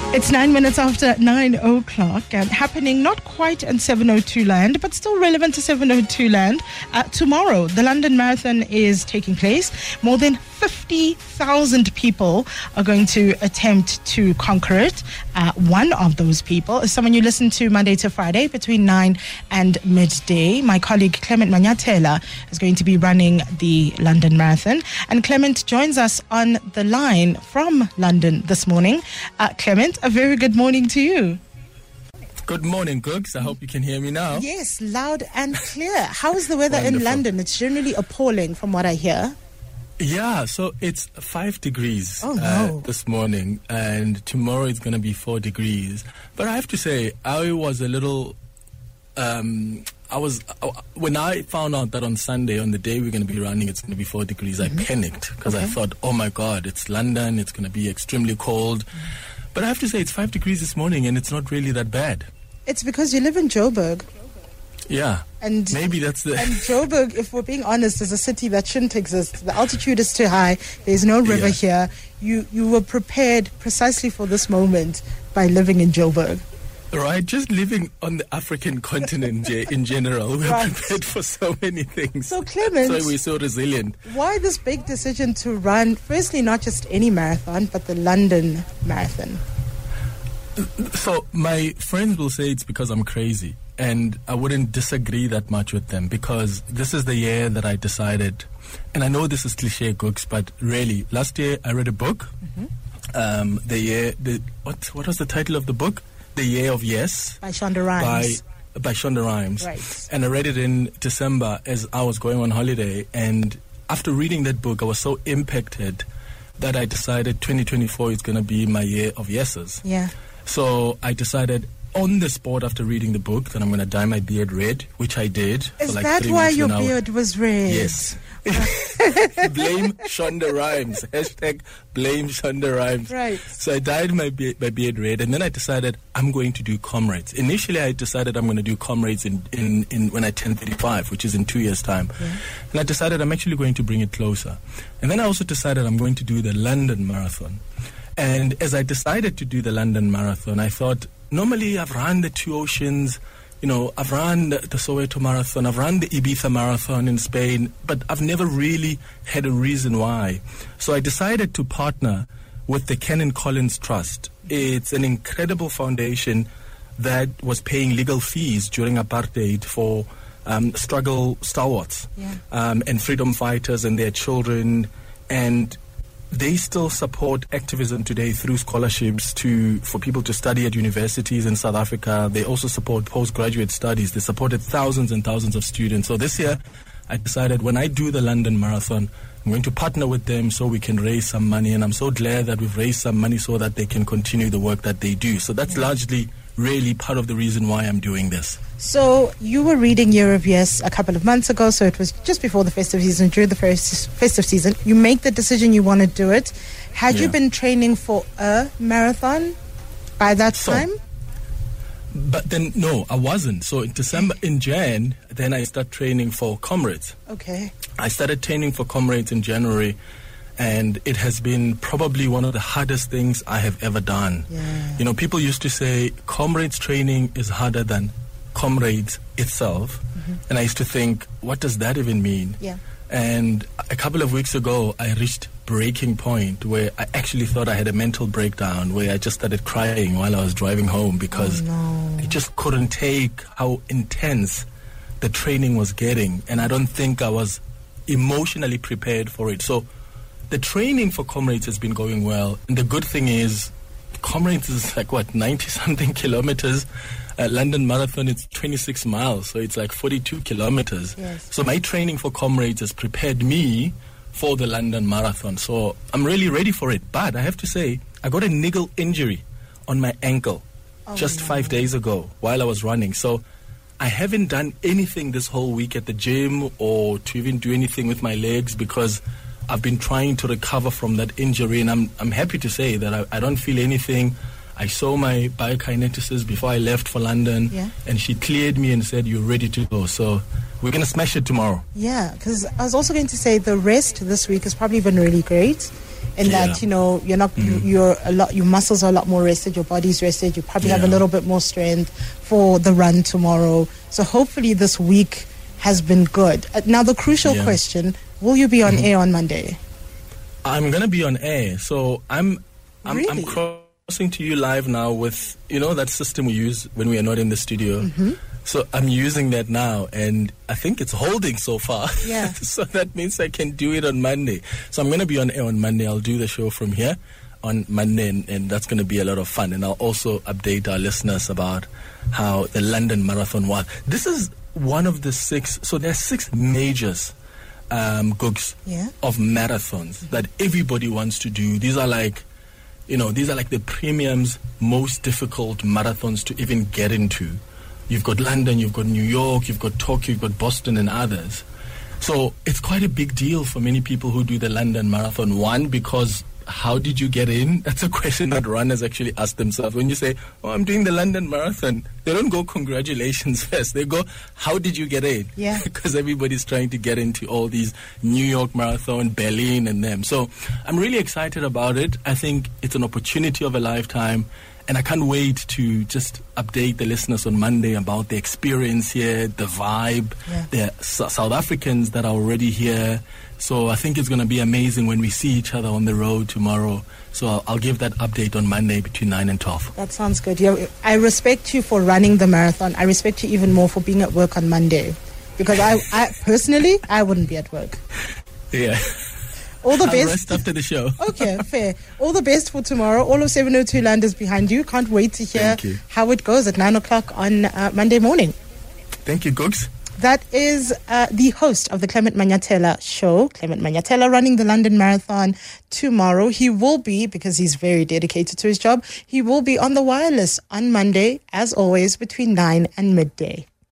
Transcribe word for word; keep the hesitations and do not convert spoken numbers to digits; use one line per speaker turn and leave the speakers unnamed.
It's nine minutes after nine o'clock and happening not quite in seven oh two land, but still relevant to seven oh two land. Uh, tomorrow, the London Marathon is taking place. More than fifty thousand people are going to attempt to conquer it. Uh, one of those people is someone you listen to Monday to Friday between nine and midday. My colleague Clement Manyatela is going to be running the London Marathon. And Clement joins us on the line from London this morning. Uh, Clement, a very good morning to you.
Good morning, Googs. I hope you can hear me now.
Yes, loud and clear. How is the weather
Wonderful.
in London? It's generally appalling from what I hear.
Yeah, so it's five degrees
oh, no.
uh, this morning, and tomorrow it's going to be four degrees. But I have to say, I was a little... Um, I was uh, when I found out that on Sunday, on the day we're going to be running, it's going to be four degrees, mm-hmm. I panicked because okay. I thought, oh my God, it's London, it's going to be extremely cold. Mm-hmm. But I have to say, it's five degrees this morning, and it's not really that bad.
It's because you live in Joburg.
Yeah,
and
maybe that's the...
And Joburg, if we're being honest, is a city that shouldn't exist. The altitude is too high. There's no river yeah. here. You you were prepared precisely for this moment by living in Joburg.
Right, just living on the African continent in general, we're right. prepared for so many things.
So, Clement,
that's why we're so resilient.
Why this big decision to run, firstly, not just any marathon, but the London Marathon?
So, my friends will say it's because I'm crazy. And I wouldn't disagree that much with them because this is the year that I decided, and I know this is cliche, Gooks, but really, last year I read a book. Mm-hmm. Um, the year, the what what was the title of the book? The Year of Yes.
By Shonda Rhimes.
By, by Shonda Rhimes.
Right.
And I read it in December as I was going on holiday. And after reading that book, I was so impacted that I decided twenty twenty-four is going to be my year of yeses.
Yeah.
So I decided on the spot after reading the book that I'm going to dye my beard red, which I did.
Is
for like
that
three
why
weeks
your
now.
beard was red?
Yes. Blame Shonda Rhimes. Hashtag blame Shonda Rhimes.
Right.
So I dyed my beard, my beard red, and then I decided I'm going to do Comrades. Initially, I decided I'm going to do Comrades in, in, in when I turn thirty-five, which is in two years' time. Yeah. And I decided I'm actually going to bring it closer. And then I also decided I'm going to do the London Marathon. And as I decided to do the London Marathon, I thought, normally I've run the two oceans, you know, I've run the, the Soweto Marathon, I've run the Ibiza Marathon in Spain, but I've never really had a reason why. So I decided to partner with the Ken Collins Trust. It's an incredible foundation that was paying legal fees during apartheid for um, struggle stalwarts
yeah.
um, and freedom fighters and their children, and they still support activism today through scholarships to for people to study at universities in South Africa. They also support postgraduate studies. They supported thousands and thousands of students. So this year, I decided when I do the London Marathon, I'm going to partner with them so we can raise some money. And I'm so glad that we've raised some money so that they can continue the work that they do. So that's largely really part of the reason why I'm doing this.
So you were reading Year of Yes a couple of months ago, so it was just before the festive season, during the first festive season. You make the decision you want to do it. Had yeah. you been training for a marathon by that
so,
time?
But then, no, I wasn't. So in December, in Jan, then I started training for Comrades.
Okay.
I started training for Comrades in January, and it has been probably one of the hardest things I have ever done.
Yeah.
You know, people used to say Comrades training is harder than Comrades itself. Mm-hmm. And I used to think, what does that even mean?
Yeah.
And a couple of weeks ago, I reached breaking point where I actually thought I had a mental breakdown, where I just started crying while I was driving home because
oh, no.
I just couldn't take how intense the training was getting. And I don't think I was emotionally prepared for it. So the training for Comrades has been going well. And the good thing is, Comrades is like, what, ninety-something kilometers? Uh, London Marathon, it's twenty-six miles, so it's like forty-two kilometers.
Yes.
So my training for Comrades has prepared me for the London Marathon. So I'm really ready for it. But I have to say, I got a niggle injury on my ankle
oh,
just
no.
five days ago while I was running. So I haven't done anything this whole week at the gym or to even do anything with my legs because I've been trying to recover from that injury, and I'm I'm happy to say that I, I don't feel anything. I saw my biokineticist before I left for London,
yeah.
and she cleared me and said, you're ready to go. So we're going to smash it tomorrow.
Yeah, because I was also going to say the rest this week has probably been really great. in
Yeah.
that, you know, you're not,
Mm.
you're a lot, your muscles are a lot more rested, your body's rested, you probably have a
Yeah.
little bit more strength for the run tomorrow. So hopefully this week has been good. Uh, now, the crucial
Yeah.
question, will you be on
Mhm.
air on Monday?
I'm gonna be on air, so I'm I'm,
Really?
I'm crossing to you live now with, you know, that system we use when we are not in the studio.
Mm-hmm.
So I'm using that now, and I think it's holding so far.
Yeah.
So that means I can do it on Monday. So I'm gonna be on air on Monday. I'll do the show from here on Monday, and, and that's gonna be a lot of fun. And I'll also update our listeners about how the London Marathon was. This is one of the six. So there's six majors. Um, Googs
Yeah.
of marathons that everybody wants to do. These are like, you know, these are like the premiums, most difficult marathons to even get into. You've got London, you've got New York, you've got Tokyo, you've got Boston and others. So it's quite a big deal for many people who do the London Marathon. One, because how did you get in? That's a question that runners actually ask themselves. When you say, oh, I'm doing the London Marathon, they don't go, congratulations first. They go, how did you get in?
Yeah.
Because everybody's trying to get into all these New York Marathon, Berlin and them. So I'm really excited about it. I think it's an opportunity of a lifetime. And I can't wait to just update the listeners on Monday about the experience here, the vibe,
Yeah.
the S- South Africans that are already here. So I think it's going to be amazing when we see each other on the road tomorrow. So I'll, I'll give that update on Monday between nine and twelve.
That sounds good. You know, I respect you for running the marathon. I respect you even more for being at work on Monday. Because I, I personally, I wouldn't be at work.
Yeah.
All the
I'll
best.
rest after the show.
Okay, fair. All the best for tomorrow. All of seven oh two Land is behind you. Can't wait to hear
Thank you.
how it goes at nine o'clock on uh, Monday morning.
Thank you, Googs.
That is uh, the host of the Clement Manyatela show, Clement Manyatela, running the London Marathon tomorrow. He will be, because he's very dedicated to his job, he will be on the wireless on Monday, as always, between nine and midday.